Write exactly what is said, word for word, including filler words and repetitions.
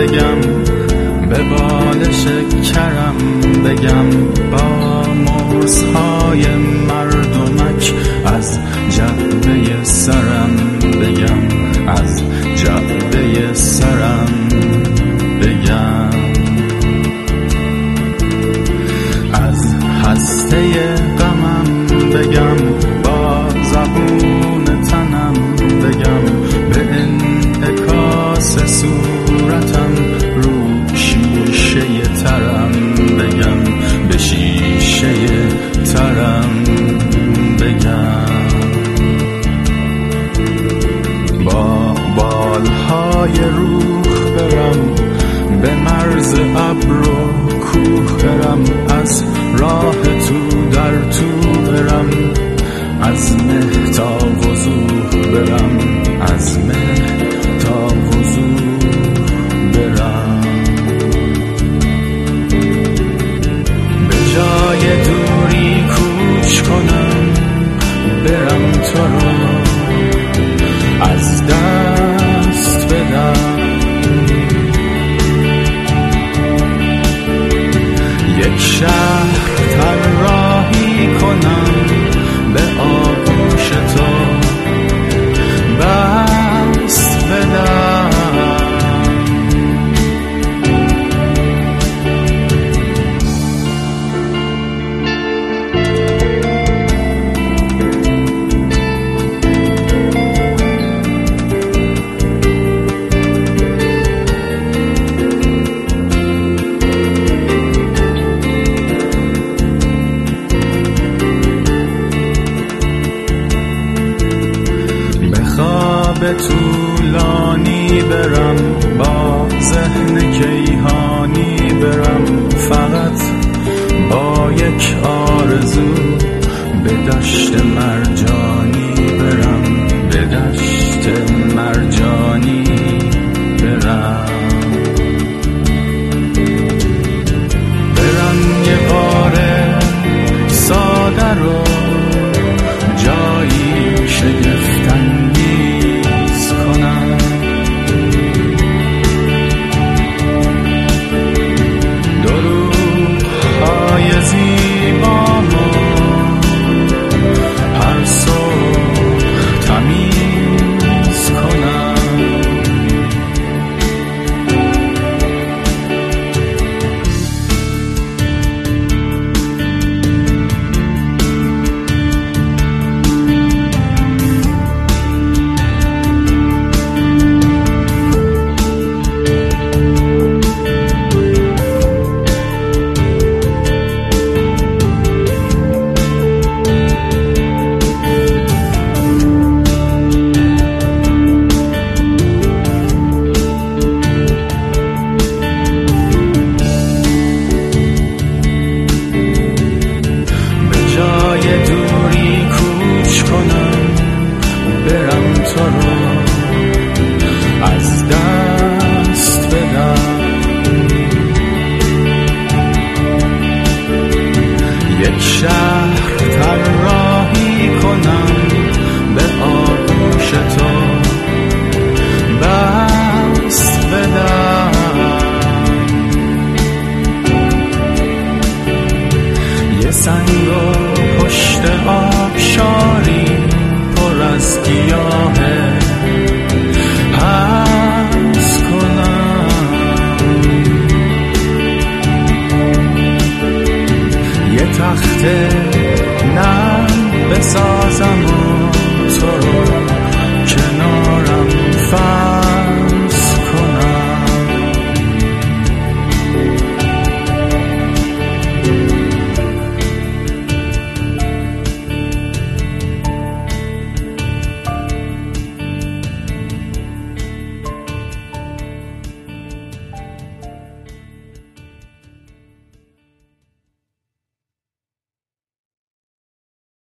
بگم، به بال شکرم بگم، با موزهای مردمک از جعبه سرم بگم، از جعبه سرم بگم، از هسته غمم بگم، با زبون تنم بگم، به انعکاس صورتم رو شیشه ترم بگم، به شیشه ترم بگم، با بالهای روح برم، به مرز ابر و کوه برم، از راه تو در تو برم، از مه تا وضوح برم، از مه تا وضوح برم، به جای دوری کوچ کنم، برم تو رو از دست بدم، یک شهر طراحی کنم، به آغوش تو بست بدم، به طولانی برم، با ذهن کیهانی برم، فقط با یک آرزو، به دشت مرجانی برم، به دشت مرجانی برم، برم یه باره ساده رو جایی شگفتن سنگ و پشت آبشاری پر از گیاهه حبس کنم، یه تخت نرم بسازم و تو رو کنارم فرم